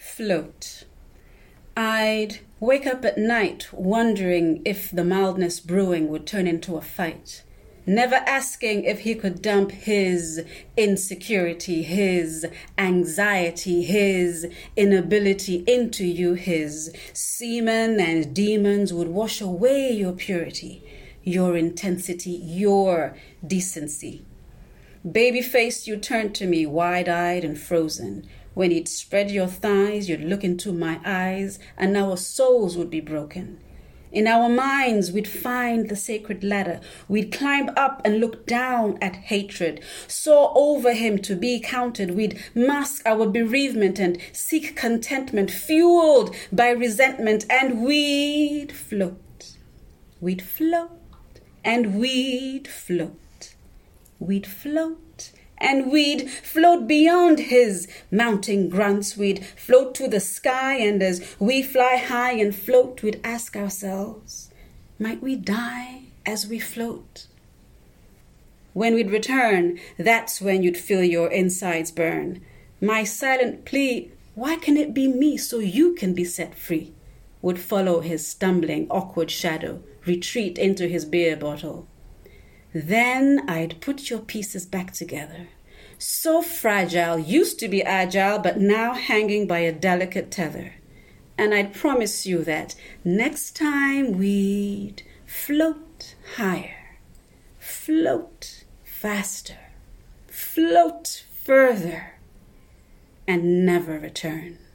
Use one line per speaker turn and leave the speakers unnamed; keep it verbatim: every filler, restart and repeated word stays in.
float. I'd wake up at night wondering if the mildness brewing would turn into a fight, never asking if he could dump his insecurity, his anxiety, his inability into you. His semen and demons would wash away your purity, your intensity, your decency. Baby-faced, you turned to me wide-eyed and frozen. When you'd spread your thighs, you'd look into my eyes, and our souls would be broken. In our minds, we'd find the sacred ladder. We'd climb up and look down at hatred, soar over him to be counted. We'd mask our bereavement and seek contentment, fueled by resentment, and we'd float. We'd float, and we'd float. We'd float, and we'd float beyond his mounting grunts. We'd float to the sky, and as we fly high and float, we'd ask ourselves, might we die as we float? When we'd return, that's when you'd feel your insides burn. My silent plea, why can it be me so you can be set free, would follow his stumbling, awkward shadow, retreat into his beer bottle. Then I'd put your pieces back together. So fragile, used to be agile, but now hanging by a delicate tether. And I'd promise you that next time we'd float higher, float faster, float further, and never return.